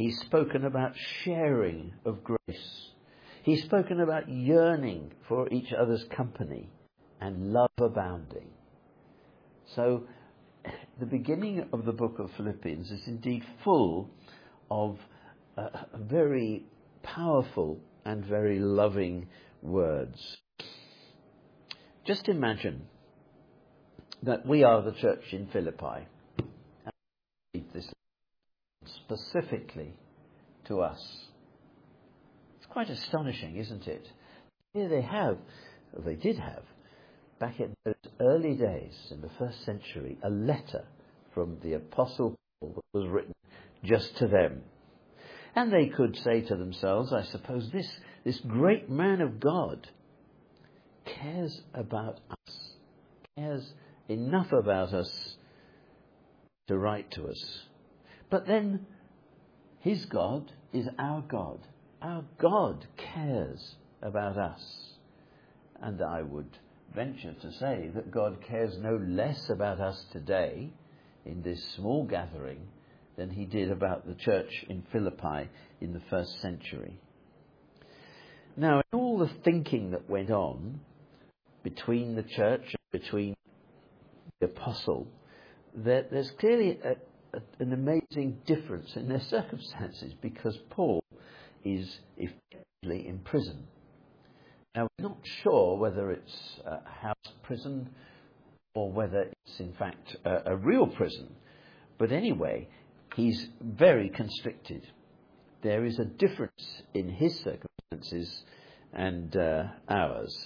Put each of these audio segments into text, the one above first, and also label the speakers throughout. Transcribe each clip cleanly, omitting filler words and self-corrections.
Speaker 1: He's spoken about sharing of grace. He's spoken about yearning for each other's company and love abounding. So the beginning of the book of Philippians is indeed full of very powerful and very loving words. Just imagine that we are the church in Philippi. And we read this specifically to us. It's quite astonishing, isn't it? Here they did have, back in those early days, in the first century, a letter from the Apostle Paul that was written just to them. And they could say to themselves, I suppose, this great man of God cares about us, cares enough about us to write to us. But then his God is our God. Our God cares about us. And I would venture to say that God cares no less about us today in this small gathering than he did about the church in Philippi in the first century. Now, in all the thinking that went on between the church and between the apostle, there's clearly an amazing difference in their circumstances, because Paul is effectively in prison. Now, we're not sure whether it's a house prison or whether it's in fact a real prison. But anyway, he's very constricted. There is a difference in his circumstances and ours.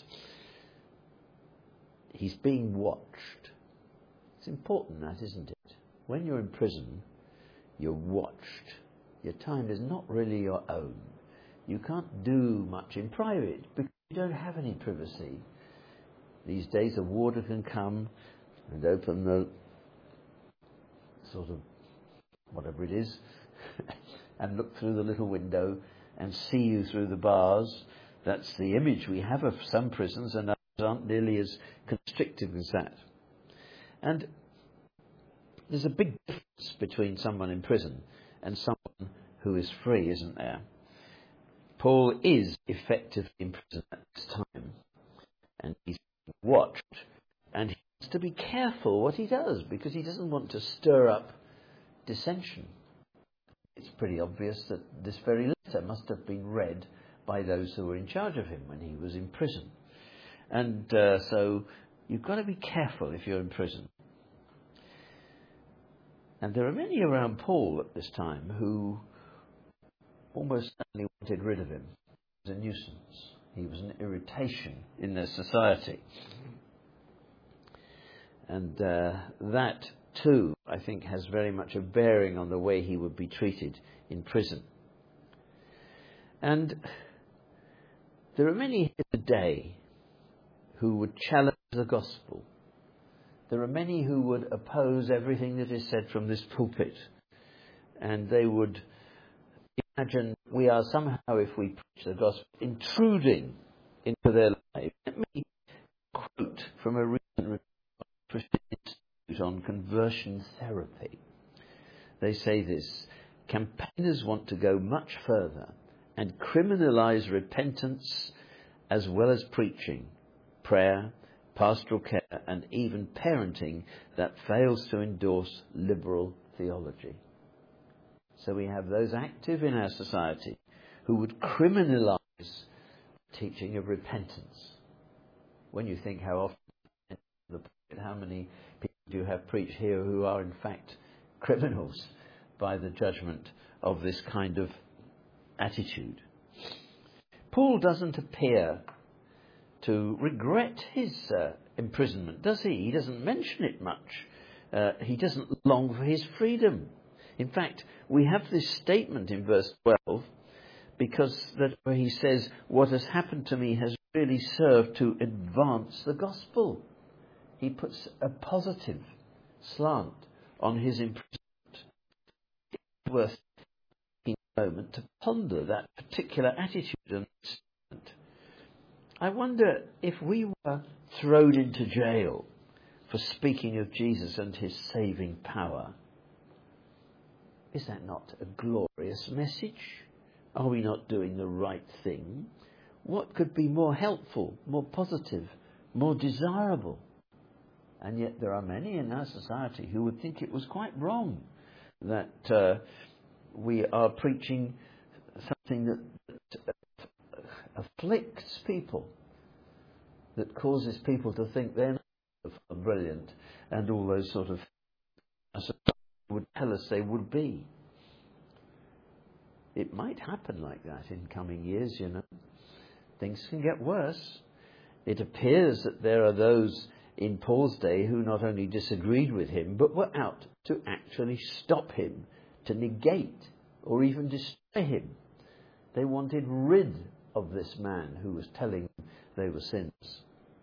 Speaker 1: He's being watched. It's important, that, isn't it? When you're in prison, you're watched. Your time is not really your own. You can't do much in private because you don't have any privacy. These days a warder can come and open the sort of whatever it is and look through the little window and see you through the bars. That's the image we have of some prisons, and others aren't nearly as constricted as that. And there's a big difference between someone in prison and someone who is free, isn't there? Paul is effectively in prison at this time, and he's watched, and he has to be careful what he does, because he doesn't want to stir up dissension. It's pretty obvious that this very letter must have been read by those who were in charge of him when he was in prison. And so you've got to be careful if you're in prison. And there are many around Paul at this time who almost certainly wanted rid of him. He was a nuisance. He was an irritation in their society. And that too, I think, has very much a bearing on the way he would be treated in prison. And there are many here today who would challenge the gospel. There are many who would oppose everything that is said from this pulpit. And they would imagine we are somehow, if we preach the gospel, intruding into their lives. Let me quote from a recent report Christian Institute on conversion therapy. They say this: campaigners want to go much further and criminalise repentance as well as preaching, prayer, pastoral care, and even parenting that fails to endorse liberal theology. So we have those active in our society who would criminalise teaching of repentance. When you think how often, how many people do you have preached here who are in fact criminals by the judgment of this kind of attitude? Paul doesn't appear to regret his imprisonment, does he? He doesn't mention it much. He doesn't long for his freedom. In fact, we have this statement in verse 12, because that where he says, what has happened to me has really served to advance the gospel. He puts a positive slant on his imprisonment. It's worth taking a moment to ponder that particular attitude and statement. I wonder if we were thrown into jail for speaking of Jesus and his saving power. Is that not a glorious message? Are we not doing the right thing? What could be more helpful, more positive, more desirable? And yet there are many in our society who would think it was quite wrong that we are preaching something that afflicts people, that causes people to think they're not brilliant, and all those sort of would tell us they would be. It might happen like that in coming years, you know. Things can get worse. It appears that there are those in Paul's day who not only disagreed with him, but were out to actually stop him, to negate or even destroy him. They wanted rid of this man who was telling them they were sinners.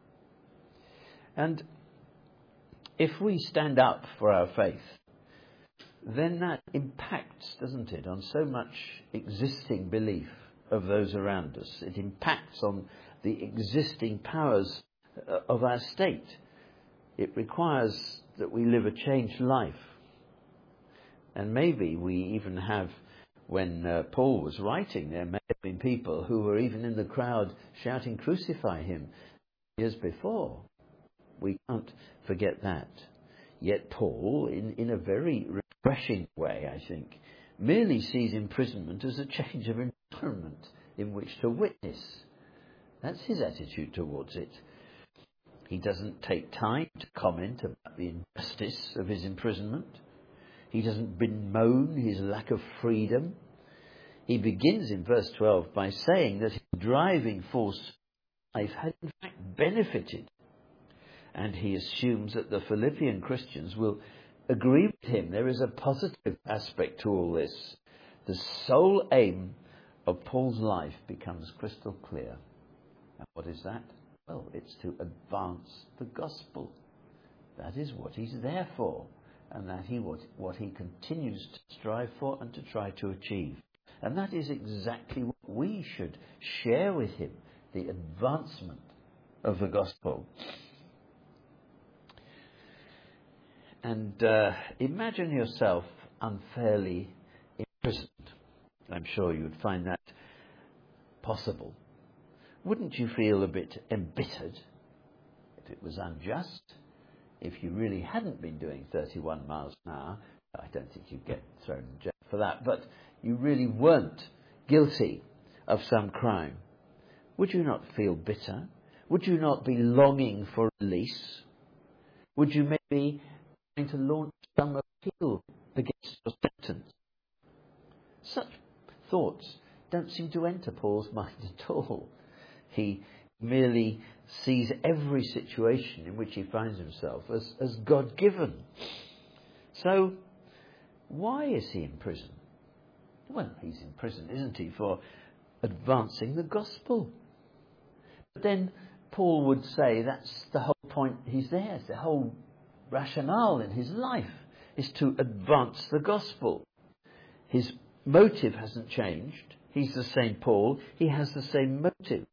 Speaker 1: And if we stand up for our faith, then that impacts, doesn't it, on so much existing belief of those around us. It impacts on the existing powers of our state. It requires that we live a changed life. And maybe we even have, when Paul was writing, there may have been people who were even in the crowd shouting, "Crucify him," years before. We can't forget that. Yet Paul, in a very refreshing way, I think, merely sees imprisonment as a change of environment in which to witness. That's his attitude towards it. He doesn't take time to comment about the injustice of his imprisonment. He doesn't bemoan his lack of freedom. He begins in verse 12 by saying that his driving force of life had in fact benefited. And he assumes that the Philippian Christians will agree with him. There is a positive aspect to all this. The sole aim of Paul's life becomes crystal clear. And what is that? Well, it's to advance the gospel. That is what he's there for. And that what he continues to strive for and to try to achieve. And that is exactly what we should share with him, the advancement of the gospel. And imagine yourself unfairly imprisoned. I'm sure you'd find that possible. Wouldn't you feel a bit embittered if it was unjust? If you really hadn't been doing 31 miles an hour, I don't think you'd get thrown in jail for that, but you really weren't guilty of some crime. Would you not feel bitter? Would you not be longing for release? Would you maybe trying to launch some appeal against your sentence? Such thoughts don't seem to enter Paul's mind at all. He merely sees every situation in which he finds himself as God-given. So, why is he in prison? Well, he's in prison, isn't he, for advancing the gospel. But then Paul would say that's the whole point he's there. It's the whole rationale in his life is to advance the gospel. His motive hasn't changed. He's the same Paul. He has the same motive.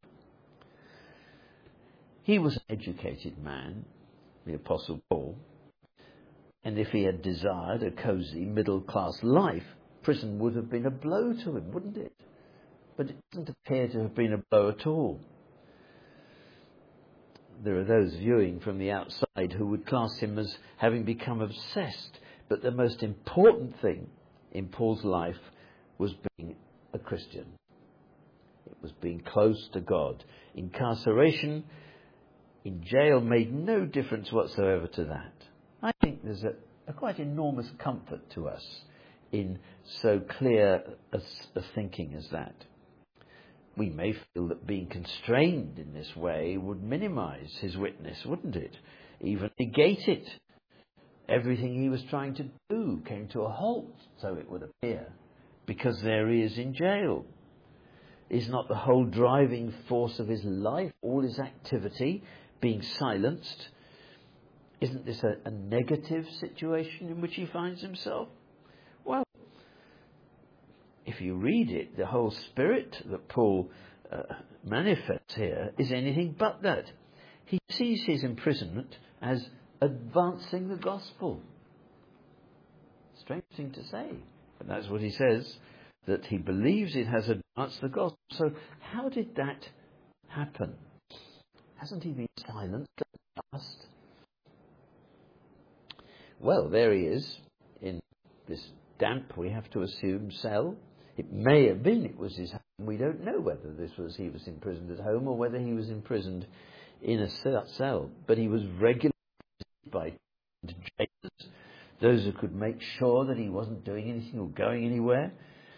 Speaker 1: He was an educated man, the Apostle Paul, and if he had desired a cosy middle-class life, prison would have been a blow to him, wouldn't it? But it doesn't appear to have been a blow at all. There are those viewing from the outside who would class him as having become obsessed, but the most important thing in Paul's life was being a Christian. It was being close to God. Incarceration in jail made no difference whatsoever to that. I think there's a quite enormous comfort to us in so clear a thinking as that. We may feel that being constrained in this way would minimize his witness, wouldn't it? Even negate it. Everything he was trying to do came to a halt, so it would appear, because there he is in jail. Is not the whole driving force of his life, all his activity, being silenced? Isn't this a negative situation in which he finds himself? Well, if you read it, the whole spirit that Paul manifests here is anything but that. He sees his imprisonment as advancing the gospel. Strange thing to say. And that's what he says, that he believes it has advanced the gospel. So how did that happen? Hasn't he been silenced at the past? Well, there he is in this damp, we have to assume, cell. It may have been it was his home. We don't know whether he was imprisoned at home or whether he was imprisoned in a cell. But he was regularly by jailers, those who could make sure that he wasn't doing anything or going anywhere.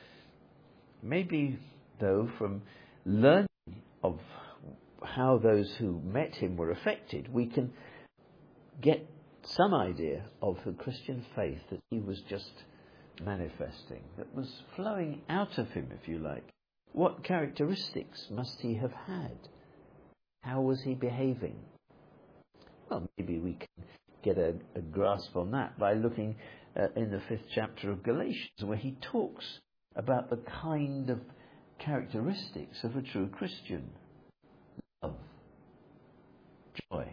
Speaker 1: Maybe, though, from learning of how those who met him were affected, we can get some idea of the Christian faith that he was just manifesting, that was flowing out of him, if you like. What characteristics must he have had? How was he behaving? Well, maybe we can get a grasp on that by looking in the 5th chapter of Galatians, where he talks about the kind of characteristics of a true Christian. Love, joy,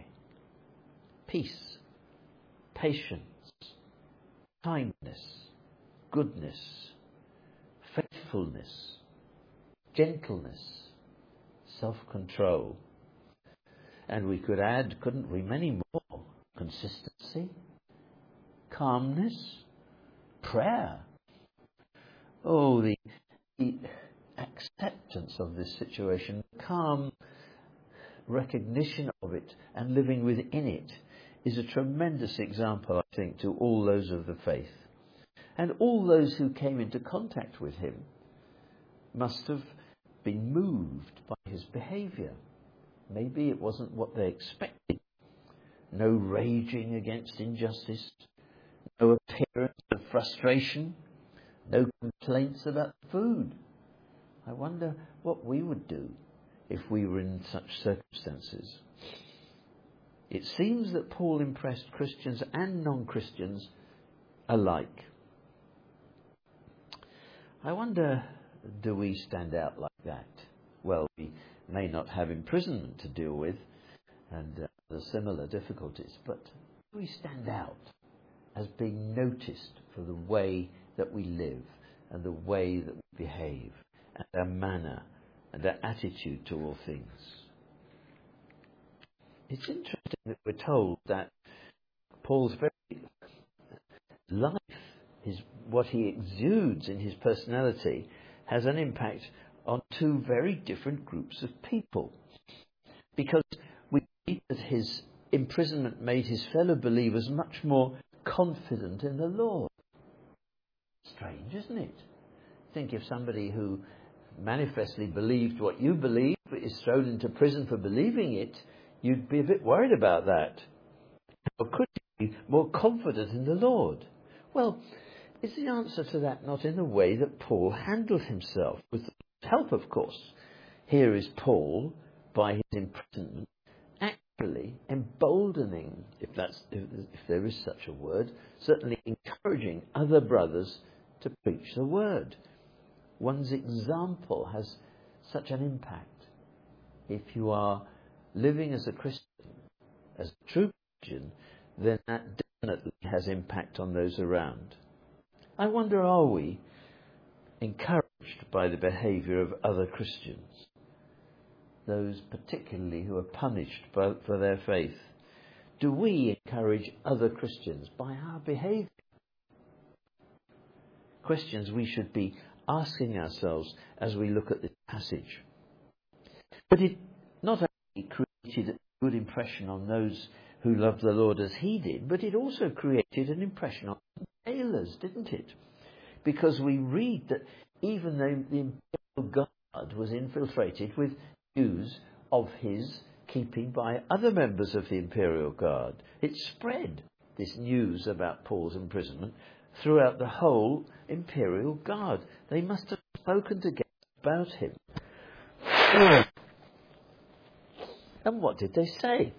Speaker 1: peace, patience, kindness, goodness, faithfulness, gentleness, self-control. And we could add, couldn't we, many more. Consistency, calmness, prayer. Oh, the acceptance of this situation, calm recognition of it and living within it is a tremendous example, I think, to all those of the faith. And all those who came into contact with him must have been moved by his behaviour. Maybe it wasn't what they expected. No raging against injustice, no appearance of frustration, no complaints about food. I wonder what we would do if we were in such circumstances. It seems that Paul impressed Christians and non-Christians alike. I wonder, do we stand out like that? Well, we may not have imprisonment to deal with and the similar difficulties, but do we stand out as being noticed for the way that we live and the way that we behave and our manner and our attitude to all things? It's interesting that we're told that Paul's very life, what he exudes in his personality, has an impact on two very different groups of people. Because we see that his imprisonment made his fellow believers much more confident in the Lord. Strange, isn't it? Think if somebody who manifestly believed what you believe is thrown into prison for believing it, you'd be a bit worried about that. Or could you be more confident in the Lord? Well, is the answer to that not in the way that Paul handled himself? With help, of course. Here is Paul, by his imprisonment, actually emboldening, if there is such a word, certainly encouraging other brothers to preach the word. One's example has such an impact. If you are living as a Christian, as a true Christian, then that definitely has impact on those around. I wonder, are we encouraged by the behaviour of other Christians? Those particularly who are punished for their faith. Do we encourage other Christians by our behaviour? Questions we should be asking ourselves as we look at this passage. But it not only created a good impression on those who loved the Lord as he did, but it also created an impression on the jailers, didn't it? Because we read that even though the imperial guard was infiltrated with news of his keeping by other members of the imperial guard, it spread, this news about Paul's imprisonment, throughout the whole imperial guard. They must have spoken together about him. And what did they say?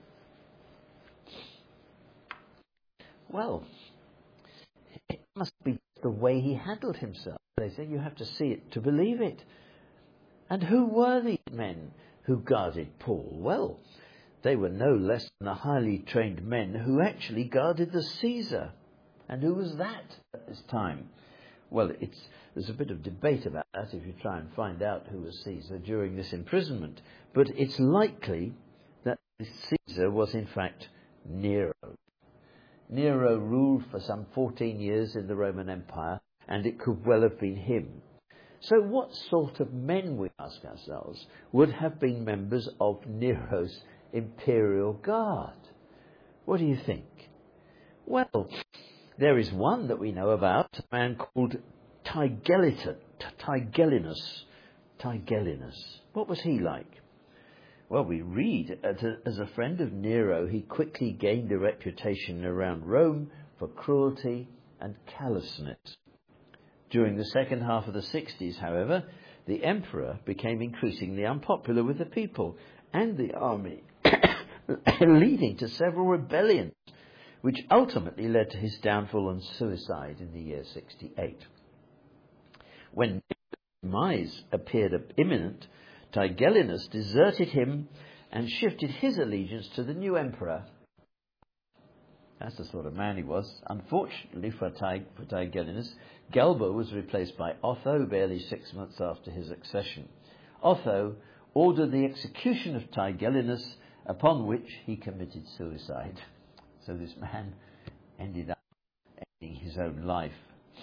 Speaker 1: Well, it must be the way he handled himself. They say you have to see it to believe it. And who were these men who guarded Paul? Well, they were no less than the highly trained men who actually guarded the Caesar. And who was that at this time? Well, there's a bit of debate about that if you try and find out who was Caesar during this imprisonment. But it's likely that Caesar was in fact Nero. Nero ruled for some 14 years in the Roman Empire, and it could well have been him. So what sort of men, we ask ourselves, would have been members of Nero's imperial guard? What do you think? Well, there is one that we know about, a man called Tigellinus. What was he like? Well, we read, as a friend of Nero, he quickly gained a reputation around Rome for cruelty and callousness. During the second half of the 60s, however, the emperor became increasingly unpopular with the people and the army, leading to several rebellions, which ultimately led to his downfall and suicide in the year 68. When Nero's demise appeared imminent, Tigellinus deserted him and shifted his allegiance to the new emperor. That's the sort of man he was. Unfortunately for Tigellinus, Galba was replaced by Otho barely 6 months after his accession. Otho ordered the execution of Tigellinus, upon which he committed suicide. So this man ended up ending his own life.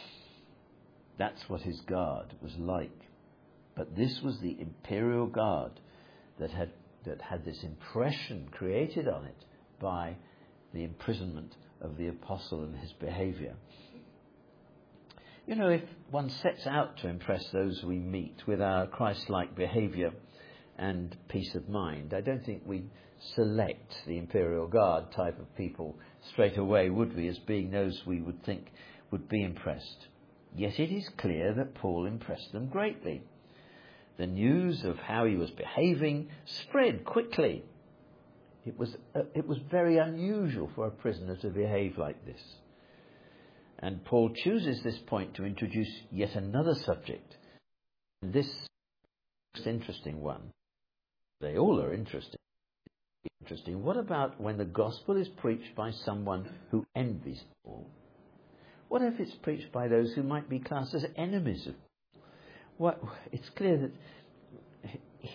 Speaker 1: That's what his guard was like. But this was the imperial guard that had this impression created on it by the imprisonment of the apostle and his behaviour. You know, if one sets out to impress those we meet with our Christ-like behaviour and peace of mind, I don't think we select the imperial guard type of people straight away, would we, as being those we would think would be impressed. Yet it is clear that Paul impressed them greatly. The news of how he was behaving spread quickly. It was very unusual for a prisoner to behave like this. And Paul chooses this point to introduce yet another subject. This most interesting one. They all are interesting. What about when the gospel is preached by someone who envies Paul? What if it's preached by those who might be classed as enemies of Paul? It's clear that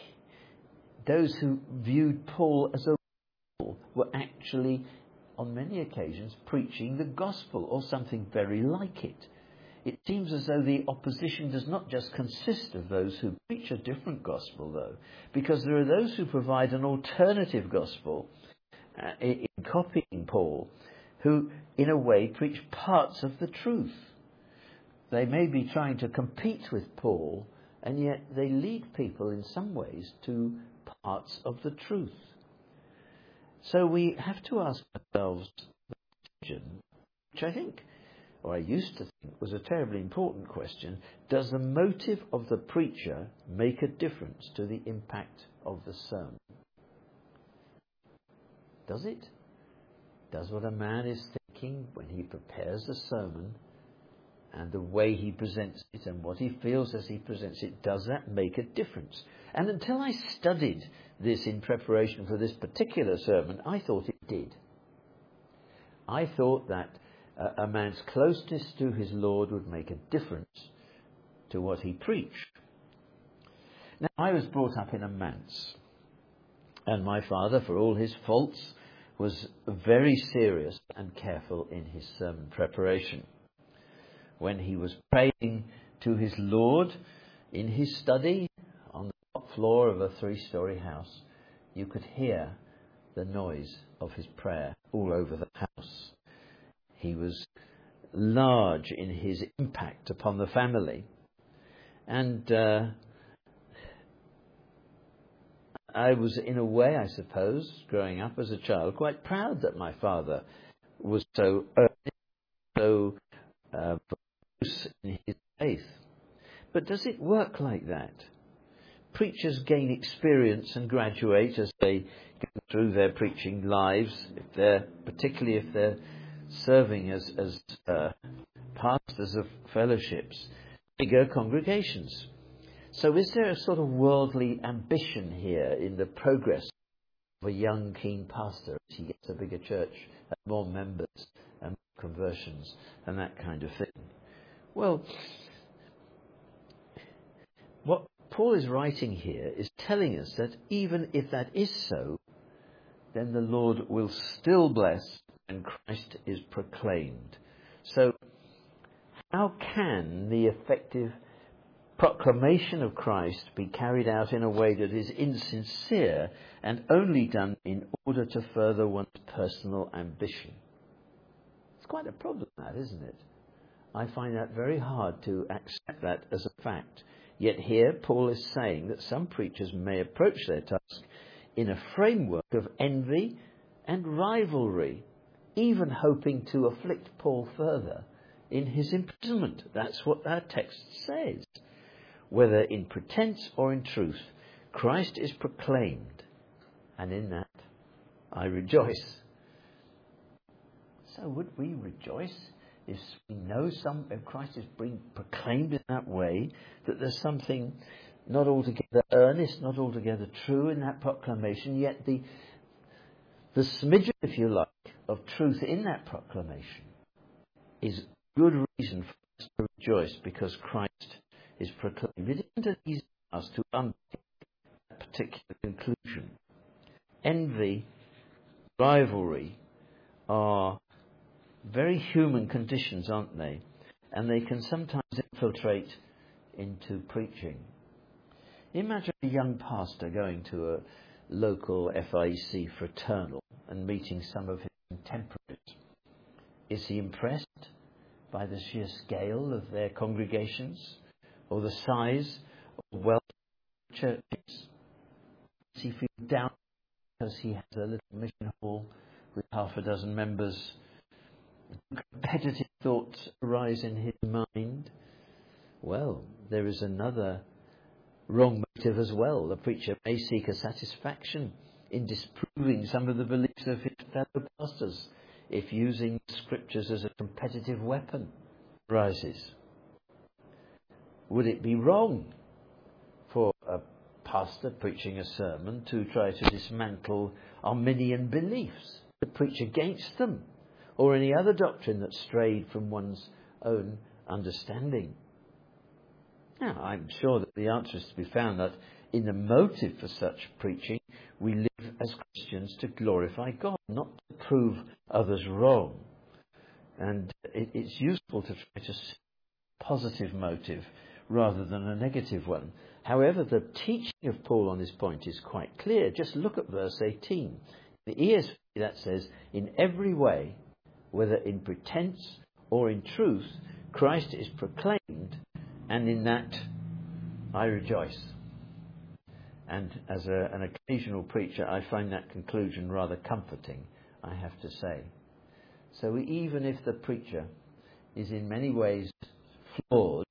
Speaker 1: those who viewed Paul as a rebel were actually, on many occasions, preaching the gospel or something very like it. It seems as though the opposition does not just consist of those who preach a different gospel, though, because there are those who provide an alternative gospel in copying Paul, who, in a way, preach parts of the truth. They may be trying to compete with Paul, and yet they lead people in some ways to parts of the truth. So we have to ask ourselves the question, which I think, or I used to think, was a terribly important question: does the motive of the preacher make a difference to the impact of the sermon? Does it? Does what a man is thinking when he prepares a sermon, and the way he presents it and what he feels as he presents it, does that make a difference? And until I studied this in preparation for this particular sermon, I thought it did. I thought that a man's closeness to his Lord would make a difference to what he preached. Now, I was brought up in a manse, and my father, for all his faults, was very serious and careful in his sermon preparation. When he was praying to his Lord in his study on the top floor of a 3-story house, you could hear the noise of his prayer all over the house. He was large in his impact upon the family. And I was, in a way, I suppose, growing up as a child, quite proud that my father was so earnest, so in his faith. But does it work like that? Preachers gain experience and graduate as they go through their preaching lives, particularly if they're serving as pastors of fellowships, bigger congregations. So is there a sort of worldly ambition here in the progress of a young, keen pastor as he gets a bigger church, and more members and conversions and that kind of thing? Well, what Paul is writing here is telling us that even if that is so, then the Lord will still bless and Christ is proclaimed. So, how can the effective proclamation of Christ be carried out in a way that is insincere and only done in order to further one's personal ambition? It's quite a problem, that, isn't it? I find that very hard to accept that as a fact. Yet here Paul is saying that some preachers may approach their task in a framework of envy and rivalry, even hoping to afflict Paul further in his imprisonment. That's what our text says. Whether in pretense or in truth, Christ is proclaimed, and in that I rejoice. So would we rejoice if we know if Christ is being proclaimed in that way, that there's something not altogether earnest, not altogether true in that proclamation, yet the smidgen, if you like, of truth in that proclamation is good reason for us to rejoice because Christ is proclaimed. It isn't an easy task to unpick that particular conclusion. Envy, rivalry are very human conditions, aren't they? And they can sometimes infiltrate into preaching. Imagine a young pastor going to a local FIEC fraternal and meeting some of his contemporaries. Is he impressed by the sheer scale of their congregations or the size of wealth of churches? Does he feel down because he has a little mission hall with half a dozen members? Competitive thoughts arise in his mind? Well, there is another wrong motive as well. The preacher may seek a satisfaction in disproving some of the beliefs of his fellow pastors if using scriptures as a competitive weapon arises. Would it be wrong for a pastor preaching a sermon to try to dismantle Arminian beliefs, to preach against them, or any other doctrine that strayed from one's own understanding? Now, I'm sure that the answer is to be found that in the motive for such preaching, we live as Christians to glorify God, not to prove others wrong. And it's useful to try to see a positive motive rather than a negative one. However, the teaching of Paul on this point is quite clear. Just look at verse 18. The ESV, that says, in every way, whether in pretense or in truth, Christ is proclaimed, and in that I rejoice. And as an occasional preacher, I find that conclusion rather comforting, I have to say. So even if the preacher is in many ways flawed,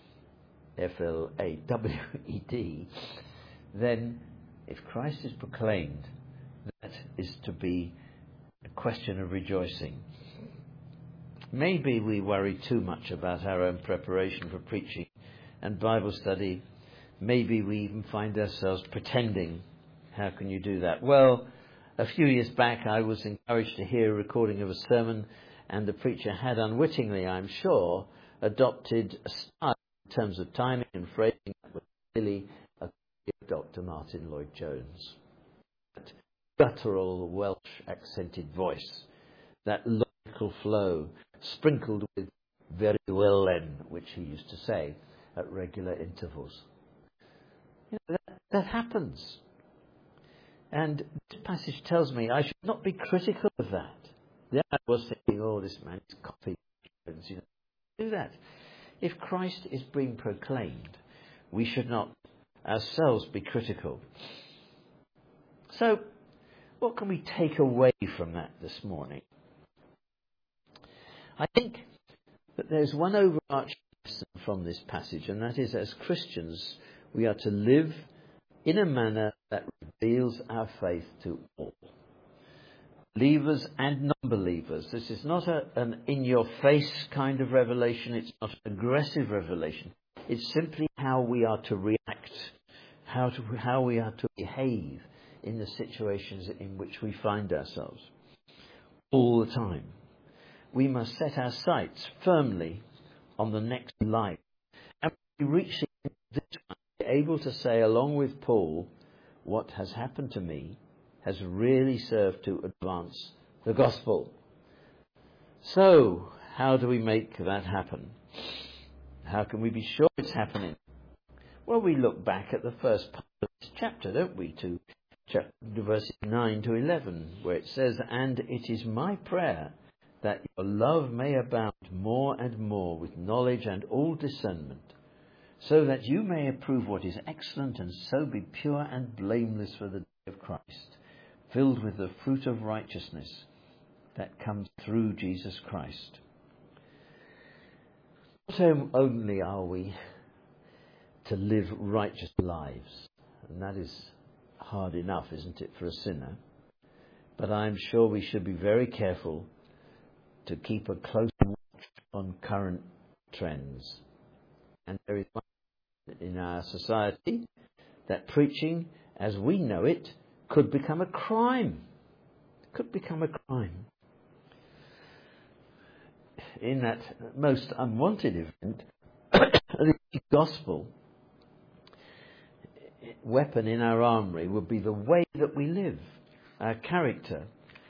Speaker 1: F-L-A-W-E-D, then if Christ is proclaimed, that is to be a question of rejoicing. Maybe we worry too much about our own preparation for preaching and Bible study. Maybe we even find ourselves pretending. How can you do that? Well, a few years back I was encouraged to hear a recording of a sermon, and the preacher had unwittingly, I'm sure, adopted a style in terms of timing and phrasing that was really a copy of Dr. Martin Lloyd-Jones. That guttural Welsh accented voice, that logical flow, sprinkled with very well then, which he used to say at regular intervals. That happens. And this passage tells me I should not be critical of that. Then I was thinking, oh, this man is copying. Do that. If Christ is being proclaimed, we should not ourselves be critical. So, what can we take away from that this morning? I think that there's one overarching lesson from this passage, and that is, as Christians, we are to live in a manner that reveals our faith to all. Believers and non-believers. This is not an in-your-face kind of revelation. It's not an aggressive revelation. It's simply how we are to react, how we are to behave in the situations in which we find ourselves all the time. We must set our sights firmly on the next life. And we reach this one, able to say along with Paul, what has happened to me has really served to advance the gospel. So, how do we make that happen? How can we be sure it's happening? Well, we look back at the first part of this chapter, don't we, to verses 9 to 11, where it says, "And it is my prayer that your love may abound more and more with knowledge and all discernment, so that you may approve what is excellent, and so be pure and blameless for the day of Christ, filled with the fruit of righteousness that comes through Jesus Christ." Not only are we to live righteous lives, and that is hard enough, isn't it, for a sinner, but I'm sure we should be very careful to keep a close watch on current trends. And there is one in our society that preaching, as we know it, could become a crime. It could become a crime. In that most unwanted event, the gospel weapon in our armoury would be the way that we live, our character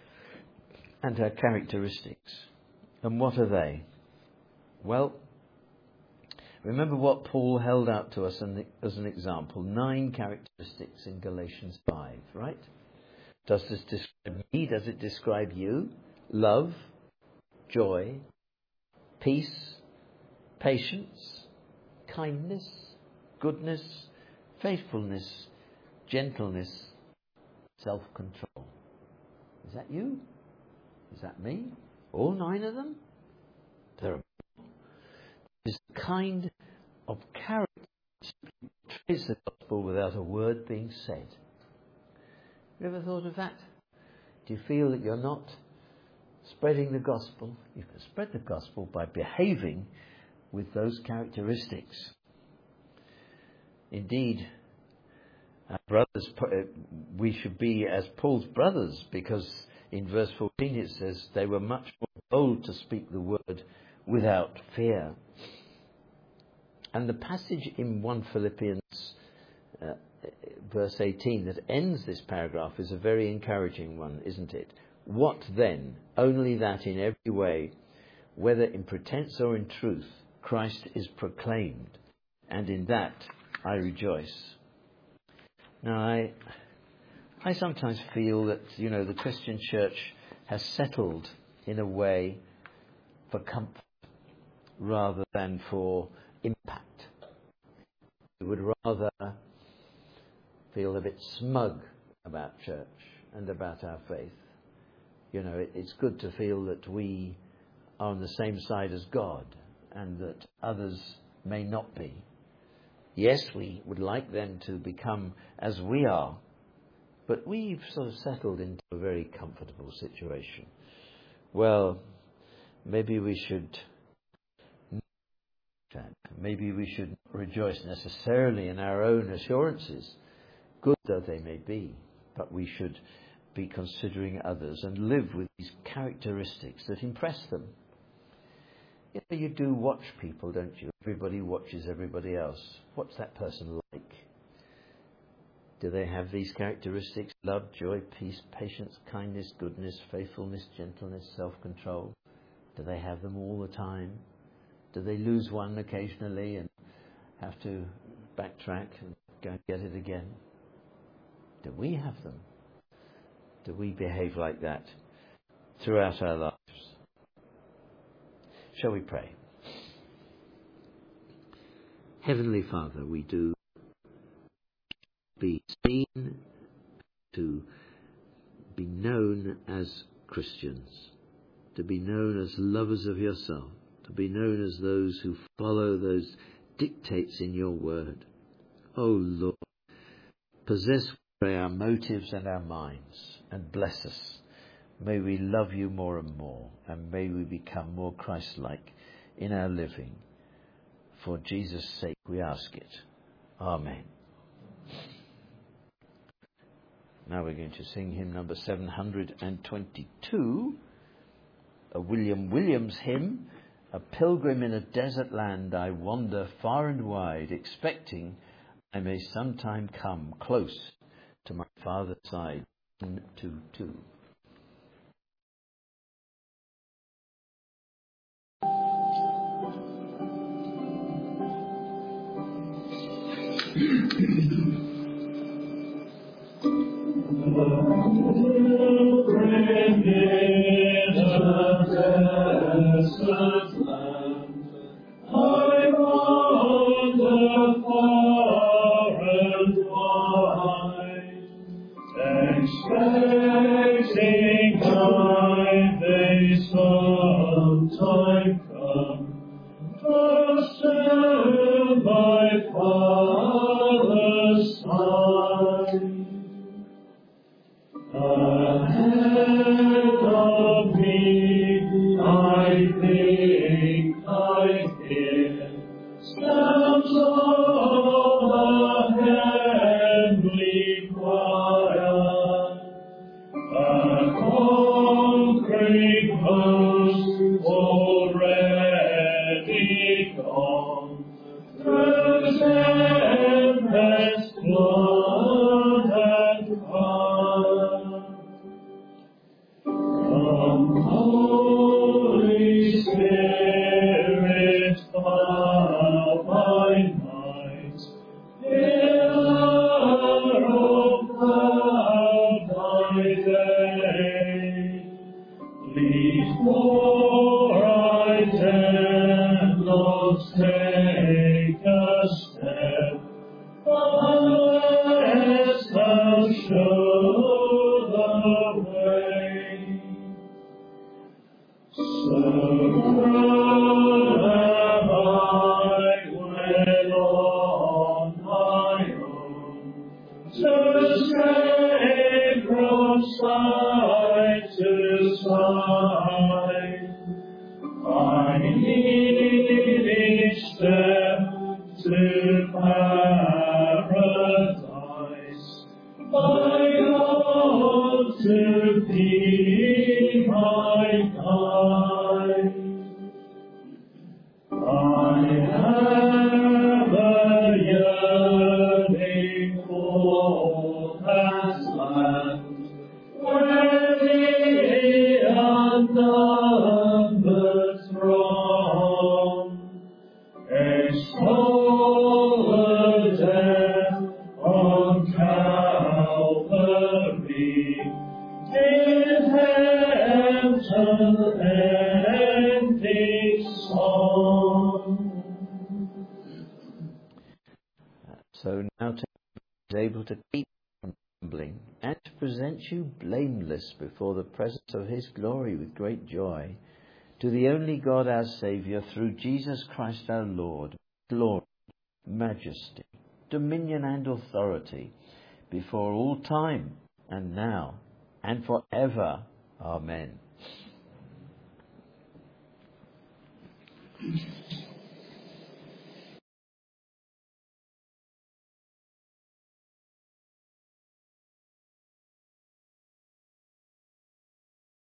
Speaker 1: and our characteristics. And what are they? Well, remember what Paul held out to us as an example. 9 characteristics in Galatians 5, right? Does this describe me? Does it describe you? Love, joy, peace, patience, kindness, goodness, faithfulness, gentleness, self-control. Is that you? Is that me? All 9 of them? There are more. This is the kind of character that portrays the gospel without a word being said. Have you ever thought of that? Do you feel that you're not spreading the gospel? You can spread the gospel by behaving with those characteristics. Indeed, our brothers, we should be as Paul's brothers, because in verse 14 it says they were much more bold to speak the word without fear. And the passage in 1 Philippians verse 18 that ends this paragraph is a very encouraging one, isn't it? What then? Only that in every way, whether in pretense or in truth, Christ is proclaimed, and in that I rejoice. Now, I sometimes feel that, the Christian church has settled in a way for comfort rather than for impact. We would rather feel a bit smug about church and about our faith. It's good to feel that we are on the same side as God and that others may not be. Yes, we would like them to become as we are, but we've sort of settled into a very comfortable situation. Well, maybe we should rejoice necessarily in our own assurances, good though they may be, but we should be considering others and live with these characteristics that impress them. You do watch people, don't you? Everybody watches everybody else. What's that person like? Do they have these characteristics? Love, joy, peace, patience, kindness, goodness, faithfulness, gentleness, self-control. Do they have them all the time? Do they lose one occasionally and have to backtrack and go and get it again? Do we have them? Do we behave like that throughout our lives? Shall we pray? Heavenly Father, we do be seen, to be known as Christians, to be known as lovers of yourself, to be known as those who follow those dictates in your word. Oh Lord, possess our motives and our minds and bless us. May we love you more and more, and may we become more Christ-like in our living. For Jesus' sake we ask it. Amen. Now we're going to sing hymn number 722, a William Williams hymn, A pilgrim in a desert land, I wander far and wide, expecting I may sometime come close to my Father's side. 1, 2, 2.
Speaker 2: Expecting I may sometime come close to my Father's side. Ahead of me, I think I hear sounds of the heavenly choir. A conquering host already gone through tempest, flood, and fire. Come, Holy Spirit, thou my might, pillar of cloud by day, lead for I dare not take a step unless thou show the way. So am I when on my own to stray from side to side. I need each step to paradise, my God to be my guide. I have a yearning for that land where the unnumbered throng extol the death on Calvary, give heaven ending song.
Speaker 1: So now to is able to keep from trembling and to present you blameless before the presence of his glory with great joy. To the only God our Saviour, through Jesus Christ our Lord, glory, majesty, dominion and authority, before all time and now and forever. Amen.